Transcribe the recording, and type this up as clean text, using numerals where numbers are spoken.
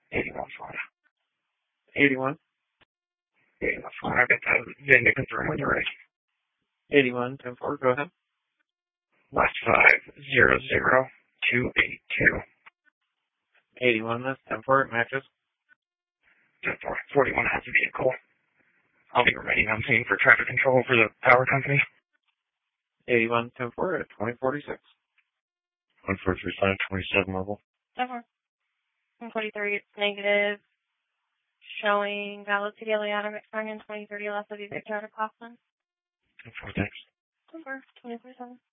81 Florida. 81. 81 Florida. I've got the VIN to confirm when you're ready. 81, 10-4, go ahead. Last 500282. 81, that's 10-4, it matches. 10-4, 41 has a vehicle. I'll be remaining on scene for traffic control for the power company. 81, 10-4 at 2046. 1435, 27 level. 10-4. 143, it's negative. Showing valid City of Leon expiring in 2030 less of the Victor out of Kaufman. 10-4, thanks. 10-4, 24/7.